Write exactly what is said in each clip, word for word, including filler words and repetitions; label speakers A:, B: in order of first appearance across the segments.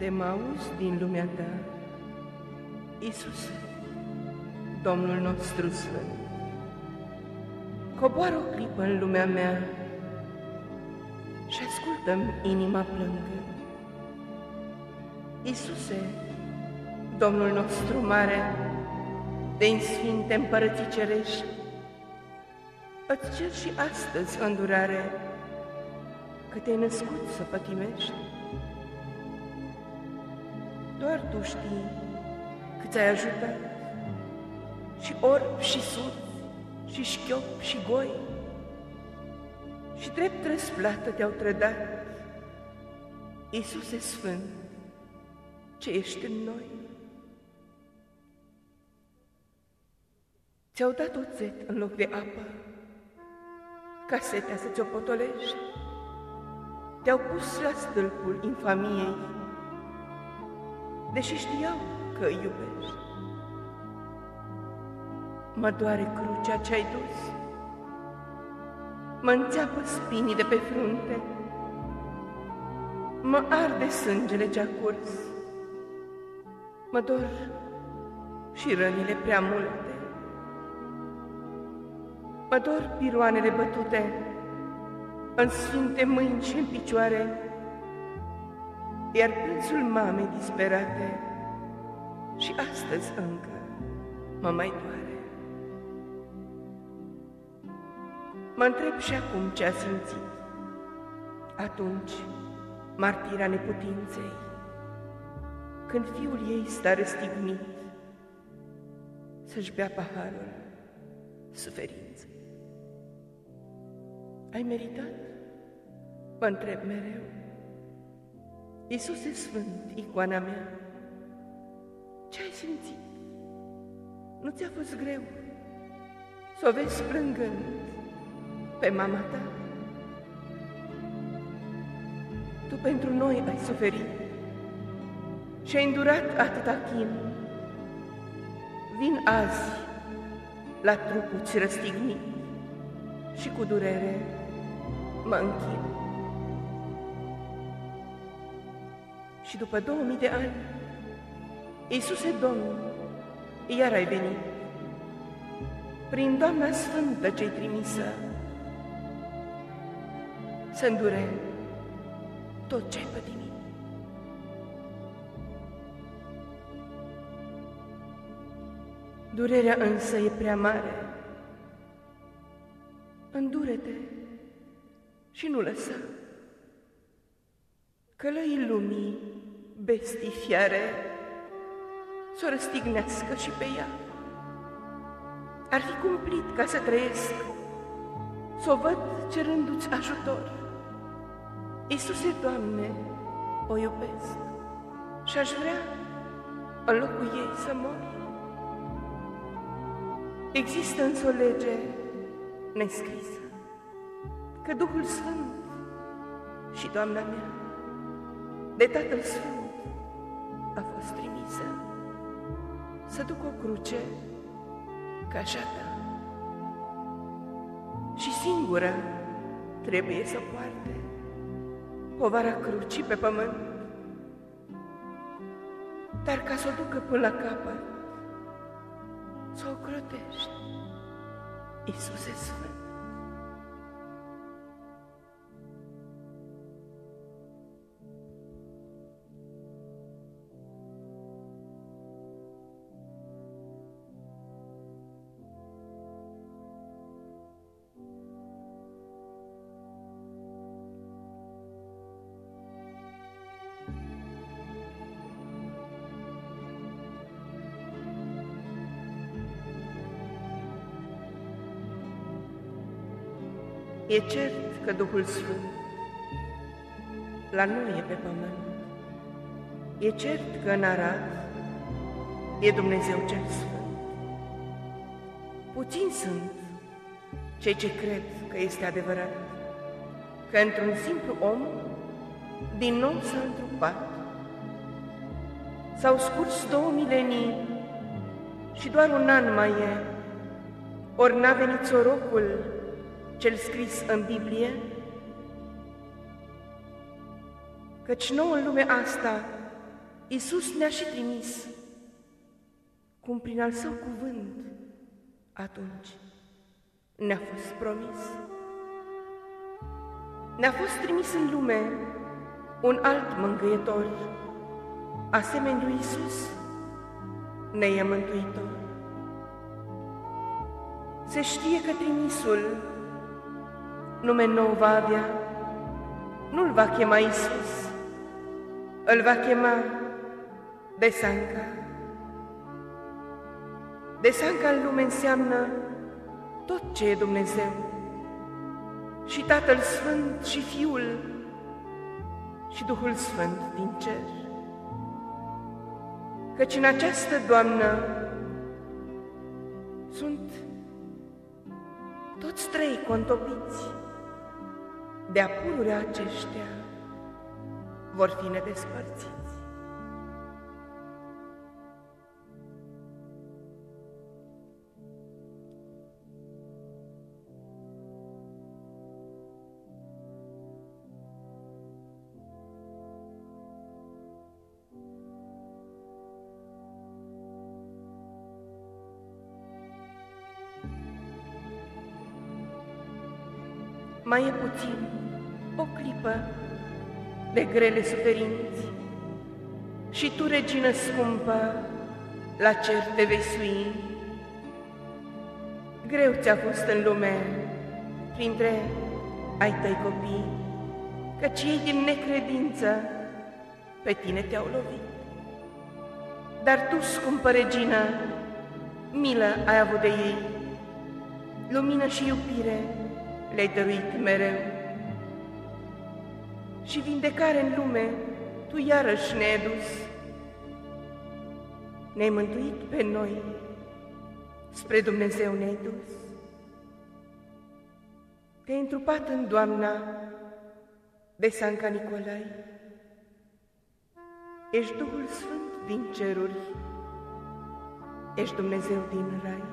A: Te mă auzi din lumea ta, Iisuse, Domnul nostru Sfânt. Coboară o clipă în lumea mea și ascultă-mi inima plângă. Iisuse, Domnul nostru mare, de-n sfinte împărății cerești, îți cer și astăzi îndurare, că te-ai născut să pătimești. Doar Tu știi cât ai ajutat, și orbi și surzi, și șchiop și goi, și drept răsplată te-au trădat, Iisuse Sfânt, ce ești în noi. Ți-au dat oțet în loc de apă, ca setea să ți-o potolești. Te-au pus la stâlpul infamiei, deși știau că îi iubești. Mă doare crucea ce-ai dus, mă înțeapă spinii de pe frunte, mă arde sângele ce-a curs, mă dor și rănile prea multe. Mă dor piroanele bătute în sfinte mâini și în picioare, iar plânsul mamei disperate și astăzi încă mă mai doare. Mă întreb și acum ce a simțit atunci martira neputinței, când fiul ei sta răstignit să-și bea paharul suferinței. Ai meritat? Mă întreb mereu. Iisuse Sfânt, icoana mea, ce ai simțit? Nu ți-a fost greu să o vezi plângând pe mama ta? Tu pentru noi ai suferit și ai îndurat atâta chin. Vin azi la trupul-ți răstignit și cu durere mă închin. Și după două mii de ani, Iisuse Domnul, iar ai venit, prin Doamna Sfântă ce-i trimisă, să îndure tot ce-ai pătimit. Durerea însă e prea mare. Îndură-te și nu lăsa călăii lumii bestii fiare s-o răstignească și pe ea. Ar fi cumplit ca să trăiesc, s-o văd cerându-ți ajutor. Iisuse, Doamne, o iubesc și-aș vrea în locul ei să mor. Există însă o lege nescrisă, că Duhul Sfânt și Doamna mea, de Tatăl Sfânt, a fost trimisă să duc o cruce ca așa ta și singură trebuie să poarte povara crucii pe pământ, dar ca să o ducă până la capăt, să o crotești, Iisuse Sfânt. E cert că Duhul Sfânt la noi e pe pământ. E cert că în Arad e Dumnezeu cel Sfânt. Puțini sunt cei ce cred că este adevărat, că într-un simplu om din nou s-a întrupat. S-au scurs două milenii și doar un an mai e, ori n-a venit sorocul cel scris în Biblie, căci nouă în lumea asta Iisus ne-a și trimis, cum prin al Său cuvânt atunci ne-a fost promis. Ne-a fost trimis în lume un alt mângâietor, asemeni lui Iisus, ne e mântuitor. Se știe că trimisul nume nou va avea, nu-l va chema Iisus, îl va chema Desanca. Desanca în lume înseamnă tot ce e Dumnezeu, și Tatăl Sfânt, și Fiul, și Duhul Sfânt din cer. Căci în această Doamnă sunt toți trei contopiți, de-a pururea aceștia vor fi nedespărțiți. Mai e puțin, o clipă de grele suferinți, și tu, regină scumpă, la cer te vei sui. Greu ți-a fost în lume printre ai tăi copii, căci ei din necredință pe tine te-au lovit. Dar tu, scumpă regină, milă ai avut de ei, lumină și iubire le-ai dăruit mereu. Și vindecare în lume tu iarăși ne-ai dus, ne-ai mântuit pe noi, spre Dumnezeu ne-ai dus. Te-ai întrupat în Doamna Desanca Nicolai, ești Duhul Sfânt din ceruri, ești Dumnezeu din rai.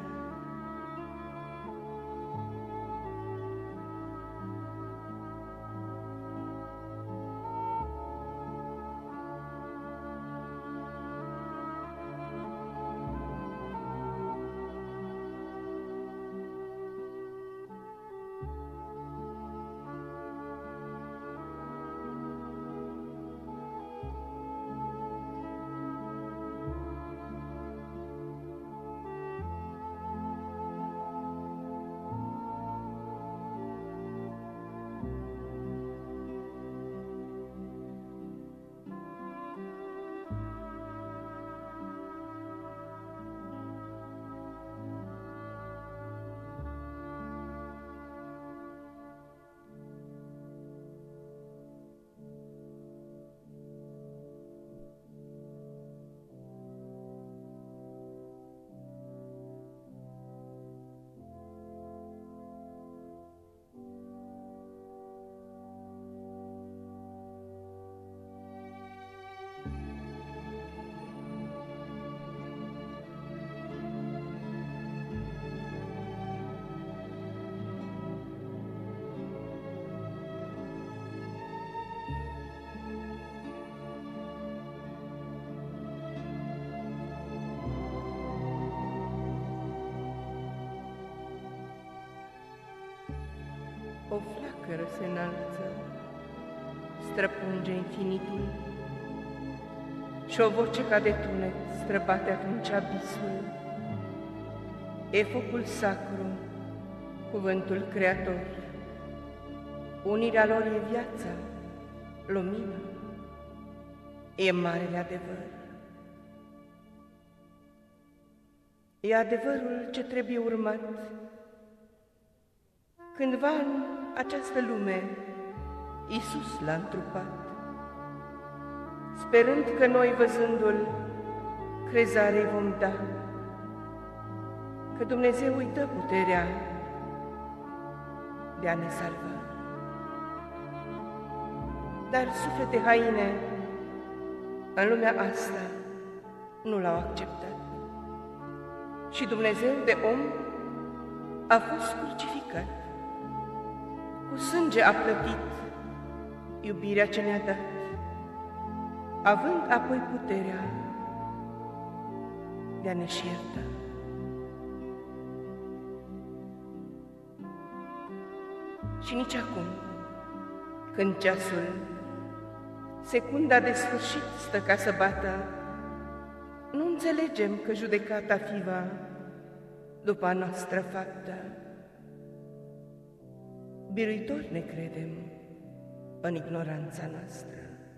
A: O flacără se înalță, străpunge infinitul, și o voce ca de tunet străbate atunci abisul. E focul sacru, cuvântul creator, unirea lor e viața, lumină, e marele adevăr. E adevărul ce trebuie urmat. Cândva în această lume, Iisus l-a întrupat, sperând că noi, văzându-L, crezare-i vom da, că Dumnezeu îi dă puterea de a ne salva. Dar suflete haine în lumea asta nu l-au acceptat. Și Dumnezeu de om a fost crucificat. Cu sânge a plătit iubirea ce ne-a dat. având apoi puterea de a ne și ierta. Și nici acum, când ceasul, secunda de sfârșit stă ca să bată, nu înțelegem că judecata fi va după a noastră faptă. Biruitori ne credem în ignoranța noastră.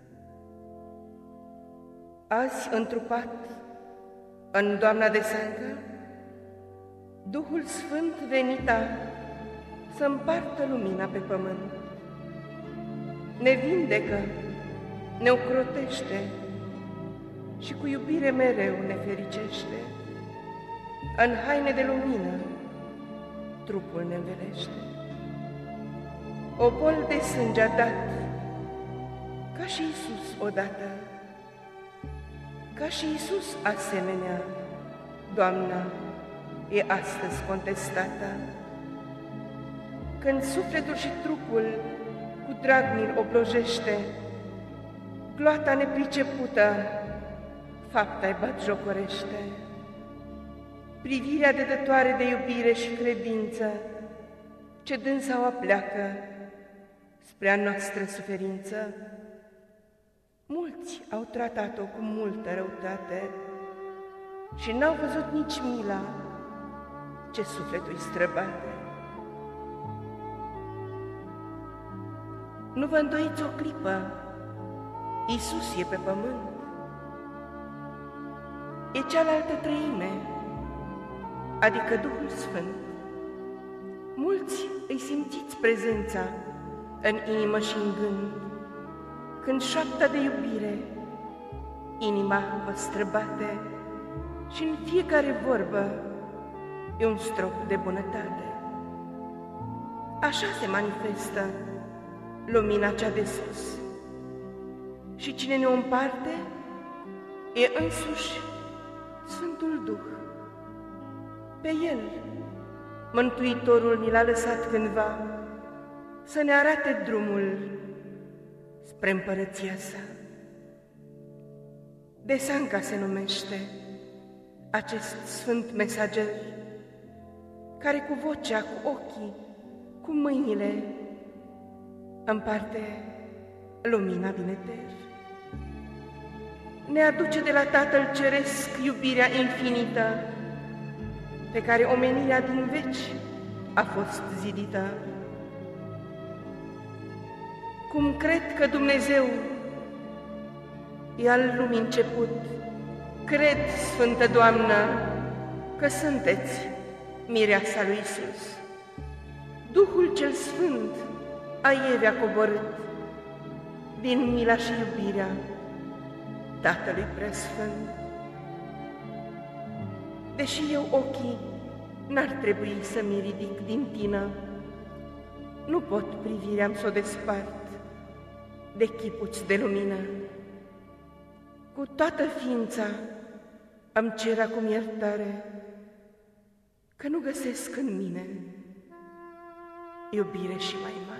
A: Azi, întrupat în Doamna de Seancă, Duhul Sfânt venita să împartă lumina pe pământ. Ne vindecă, ne ocrotește și cu iubire mereu ne fericește. În haine de lumină trupul ne învelește. O bol de sânge a dat, ca și Iisus odată, ca și Iisus asemenea, Doamna e astăzi contestată. Când sufletul și trupul cu drag ni-l oblojește, gloata nepricepută fapta-i batjocorește. Privirea de dătoare de iubire și credință, ce dânsa o apleacă spre a noastră suferință, mulți au tratat-o cu multă răutate și n-au văzut nici mila ce sufletul-i străbate. Nu vă îndoiți o clipă, Iisus e pe pământ, e cealaltă treime, adică Duhul Sfânt. Mulți îi simțiți prezența în inimă și în gând, când șoapta de iubire inima vă străbate și în fiecare vorbă e un strop de bunătate. Așa se manifestă lumina cea de sus și cine ne o împarte e însuși Sfântul Duh. Pe El Mântuitorul ni l-a lăsat cândva să ne arate drumul spre împărăția sa. De Seanca se numește acest sfânt mesager, care cu vocea, cu ochii, cu mâinile împarte lumina din eter. Ne aduce de la Tatăl Ceresc iubirea infinită, pe care omenirea din veci a fost zidită. Cum cred că Dumnezeu e al lumii început, cred, Sfântă Doamnă, că sunteți mireasa lui Iisus. Duhul cel Sfânt a Evei a coborât din mila și iubirea Tatălui Preasfânt. Deși eu ochii n-ar trebui să mi ridic din tină, nu pot privirea-mi s-o despart de chipuți de lumină. Cu toată ființa îmi cer acum iertare, că nu găsesc în mine iubire și mai mare.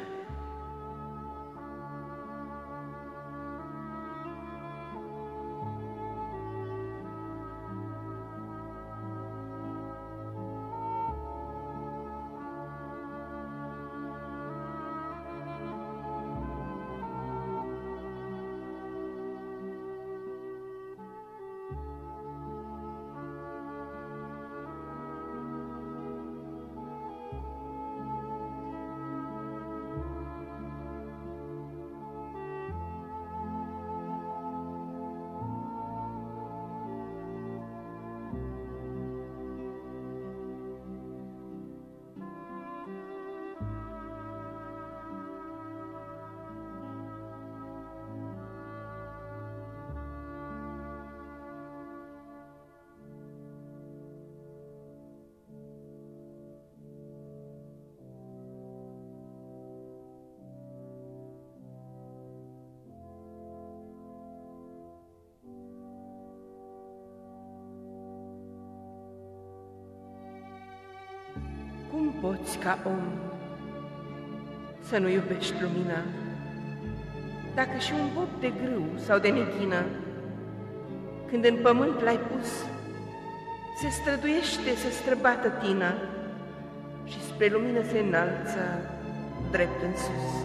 A: Cum poți ca om să nu iubești lumina? Dacă și un bob de grâu sau de neghină, când în pământ l-ai pus, se străduiește să străbată tina și spre lumină se înalță drept în sus.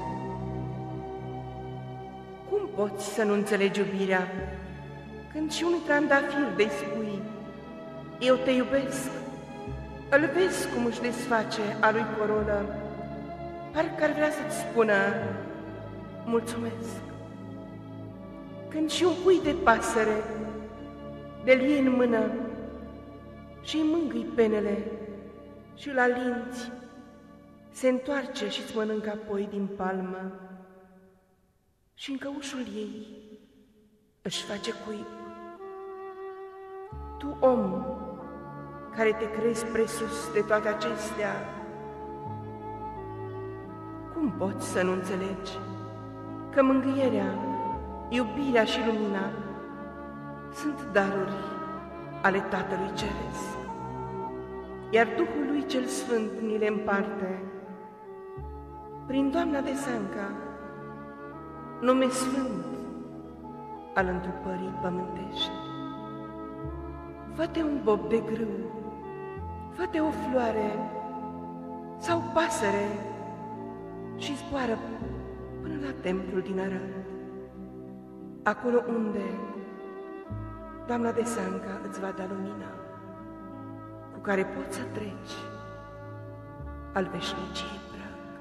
A: Cum poți să nu înțelegi iubirea când și unui trandafir de-i spui: eu te iubesc? Îl vezi cum își desface a lui corolă, parcă ar vrea să-ți spună mulțumesc. Când și un pui de pasăre de-l iei în mână și-i mângâi penele și-l alinți, se întoarce și-ți mănâncă apoi din palmă și în căușul ei își face cuib. Tu, om, care te crezi presus de toate acestea, cum poți să nu înțelegi că mângâierea, iubirea și lumina sunt daruri ale Tatălui Ceresc, iar Duhul lui cel Sfânt ni le împarte prin Doamna de Sanca, nume sfânt al întrupării pământești. Fă-te un bob de grâu, fă-te o floare sau pasăre și zboară până la templul din Arad, acolo unde Doamna de Sanca îți va da lumina cu care poți să treci al veșniciei prag.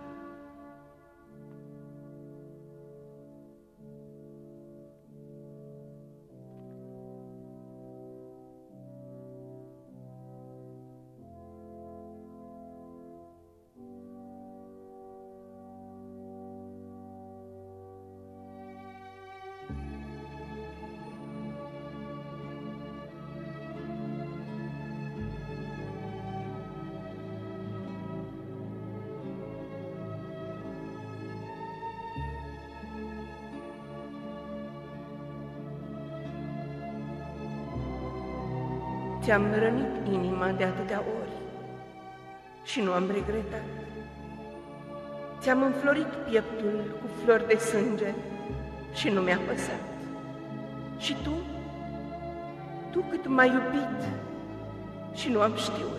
A: Ți-am rănit inima de atâtea ori și nu am regretat. Ți-am înflorit pieptul cu flori de sânge și nu mi-a păsat. Și tu? Tu cât m-ai iubit și nu am știut.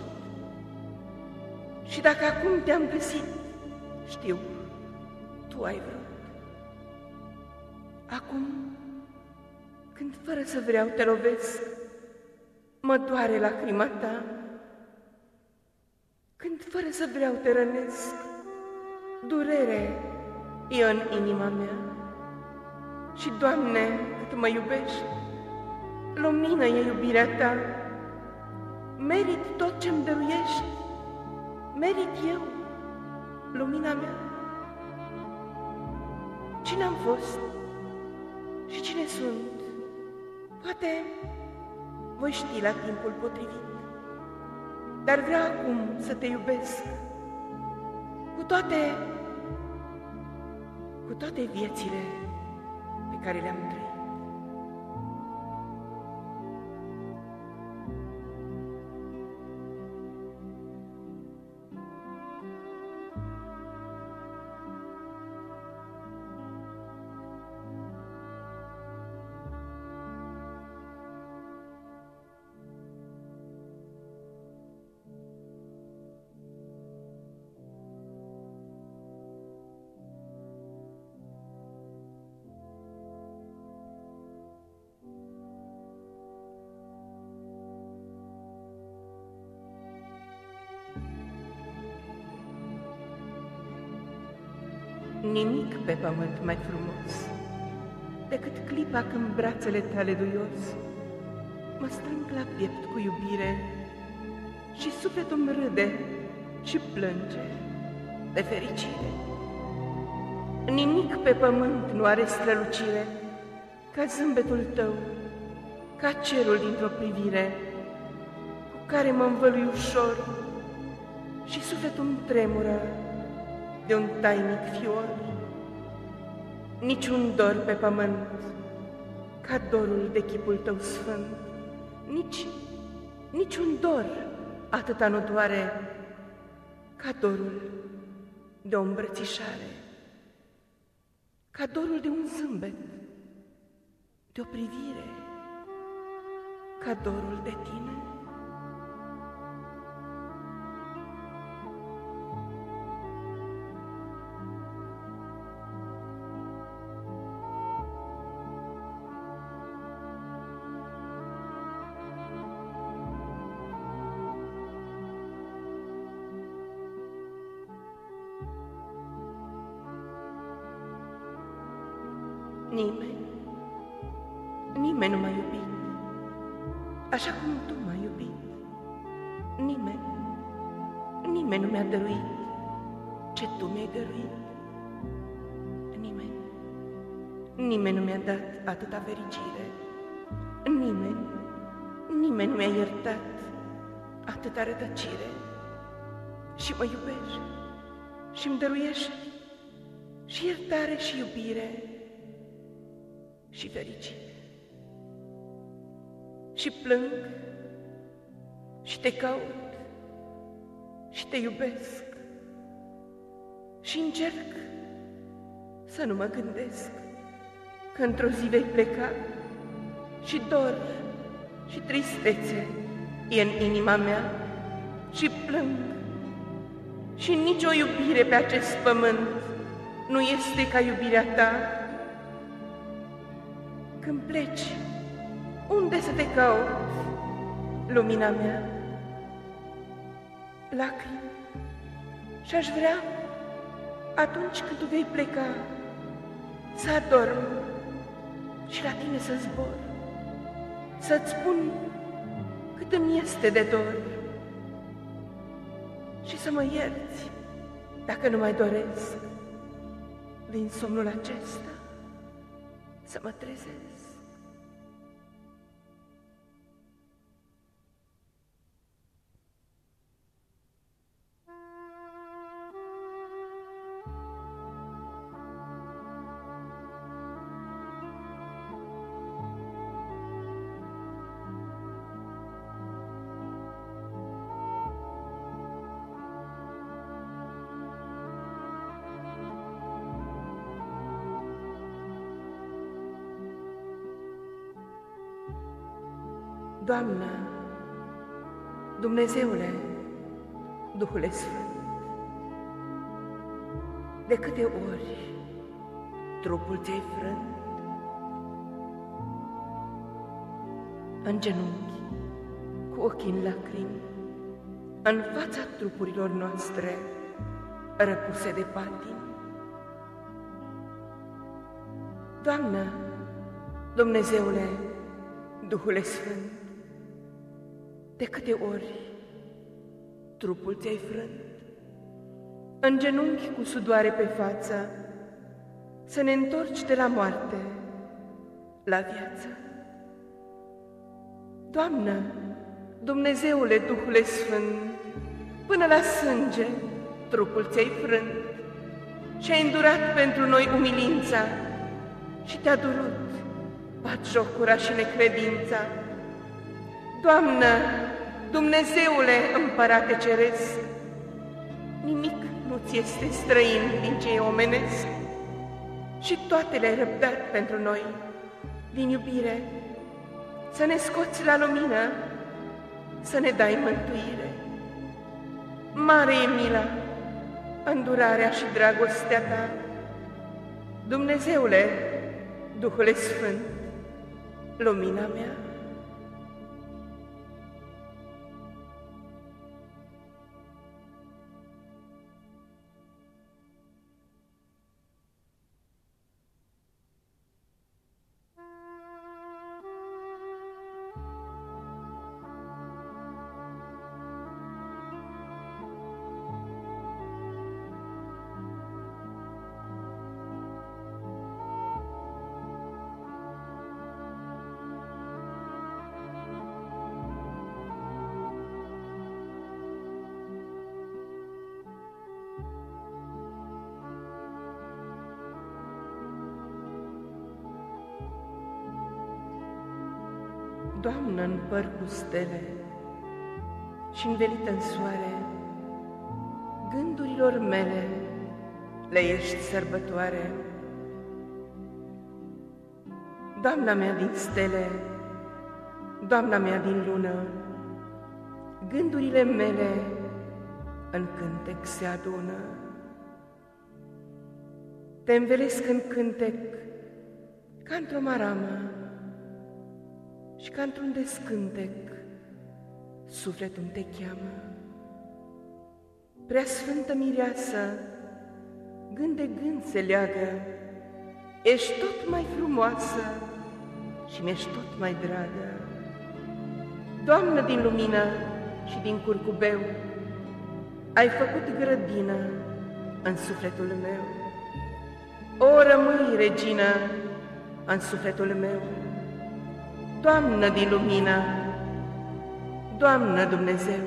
A: Și dacă acum te-am găsit, știu, tu ai vrut. Acum, când fără să vreau te lovesc, mă doare lacrima ta, când fără să vreau te rănesc, durere e în inima mea. Și, Doamne, cât mă iubești, lumină e iubirea ta, merit tot ce-mi dăruiești, merit eu lumina mea. Cine am fost și cine sunt, poate voi ști la timpul potrivit, dar vreau acum să te iubesc cu toate, cu toate viețile pe care le-am trăit. Nimic pe pământ mai frumos decât clipa când brațele tale duios mă strâng la piept cu iubire și sufletul-mi râde și plânge de fericire. Nimic pe pământ nu are strălucire ca zâmbetul tău, ca cerul dintr-o privire cu care mă învălui ușor și sufletul-mi tremură de un tainic fior. Niciun dor pe pământ ca dorul de chipul tău sfânt, nici, niciun dor atâta nu doare ca dorul de o îmbrățișare. ca dorul de un zâmbet, de o privire, ca dorul de tine. Nimeni, nimeni nu m-a iubit, așa cum tu m-ai iubit. Nimeni, nimeni nu mi-a dăruit ce tu mi-ai dăruit. Nimeni, nimeni nu mi-a dat atâta fericire. Nimeni, nimeni nu mi-a iertat atâta rătăcire. Și mă iubești și-mi dăruiești și iertare și iubire și fericire. Și plâng și te caut și te iubesc și încerc să nu mă gândesc că într-o zi vei pleca și dor și tristețe e în inima mea și plâng și nicio iubire pe acest pământ nu este ca iubirea ta. Când pleci, unde să te caut, lumina mea? Lacrimi, și-aș vrea, atunci când tu vei pleca, să adorm și la tine să zbor, să-ți spun cât îmi este de dor și să mă ierți dacă nu mai doresc din somnul acesta să mă trezesc. Doamnă, Dumnezeule, Duhule Sfânt, de câte ori trupul ți-ai frânt, în genunchi, cu ochii în lacrimi, în fața trupurilor noastre răpuse de patimi. Doamnă, Dumnezeule, Duhule Sfânt, de câte ori trupul ți-ai frânt, în genunchi cu sudoare pe față, să ne întorci de la moarte la viață. Doamnă, Dumnezeule, Duhule Sfânt, până la sânge trupul ți-ai frânt și ai îndurat pentru noi umilința și te-a durut batjocura și necredința. Doamnă, Dumnezeule, Împărate Ceresc, nimic nu ți este străin din ce e omenesc și toate le-ai răbdat pentru noi din iubire, să ne scoți la lumină, să ne dai mântuire. Mare e mila, îndurarea și dragostea ta, Dumnezeule, Duhule Sfânt, lumina mea. Doamnă, în păr cu stele și învelită în soare, gândurilor mele le ești sărbătoare. Doamna mea din stele, Doamna mea din lună, gândurile mele în cântec se adună. Te învelesc în cântec ca într-o maramă și ca într-un descântec sufletul te cheamă. Preasfântă mireasă, gând de gând se leagă, ești tot mai frumoasă și mi-ești tot mai dragă. Doamnă din lumină și din curcubeu, ai făcut grădină în sufletul meu. O, rămâi, regină, în sufletul meu. Doamnă din lumină, Doamnă Dumnezeu.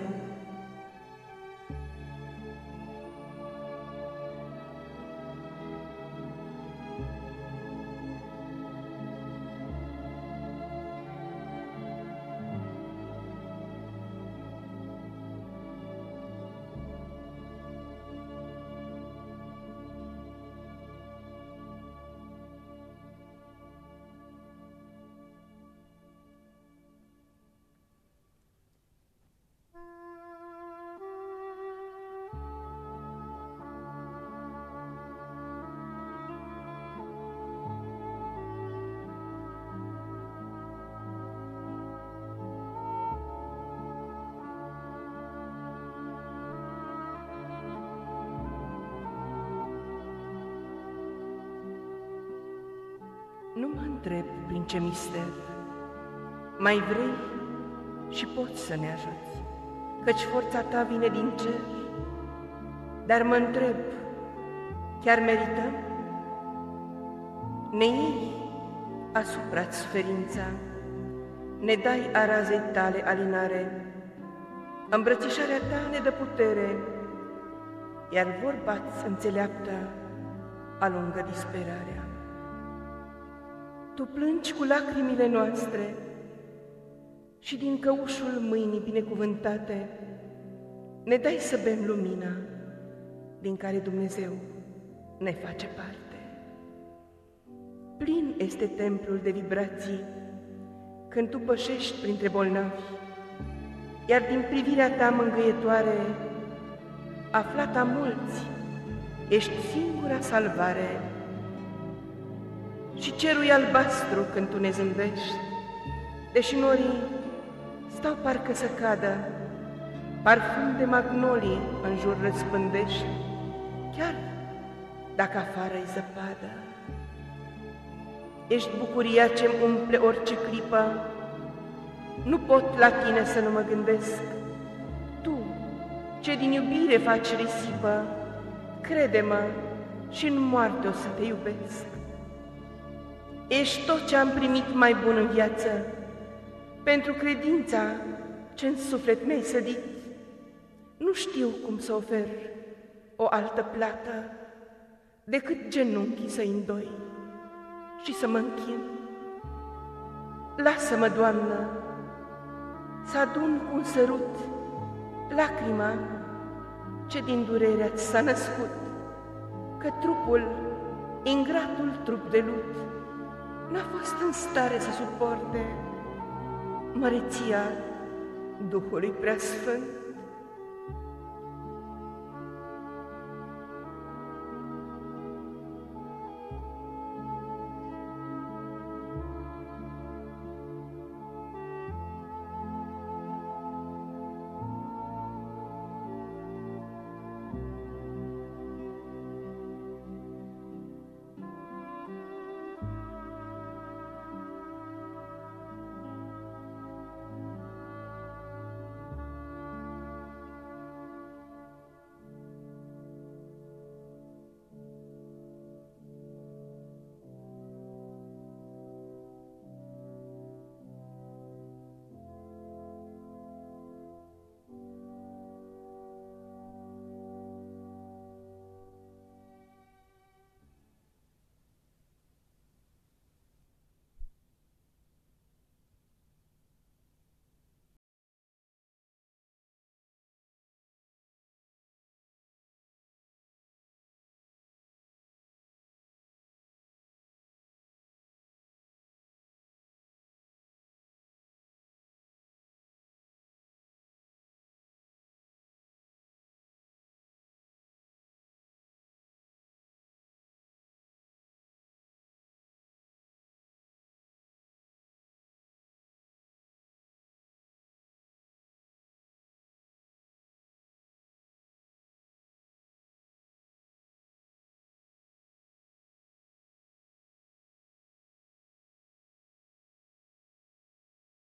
A: Nu mă întreb prin ce mister, mai vrei și poți să ne ajuți, căci forța ta vine din cer. Dar mă întreb, chiar merităm? Ne iei asupra-ți suferința, ne dai a razei tale alinare, îmbrățișarea ta ne dă putere, iar vorba-ți înțeleaptă alungă disperarea. Tu plângi cu lacrimile noastre și din căușul mâinii binecuvântate ne dai să bem lumina din care Dumnezeu ne face parte. Plin este templul de vibrații când tu pășești printre bolnavi, iar din privirea ta mângâietoare, aflat a mulți, ești singura salvare. Și cerul e albastru când tu ne zâmbești, deși norii stau parcă să cadă, parfum de magnolii în jur răspândești, chiar dacă afară-i zăpadă. Ești bucuria ce-mi umple orice clipă, nu pot la tine să nu mă gândesc. Tu, ce din iubire faci risipă, crede-mă și în moarte o să te iubesc. Ești tot ce am primit mai bun în viață, pentru credința ce în suflet mi-ai sădit. Nu știu cum să ofer o altă plată decât genunchii să-i îndoi și să mă închin. Lasă-mă, Doamnă, să adun cu un sărut lacrima ce din durerea ți s-a născut, că trupul, ingratul trup de lut, n-a fost în stare să suporte măreția Duhului Preasfânt.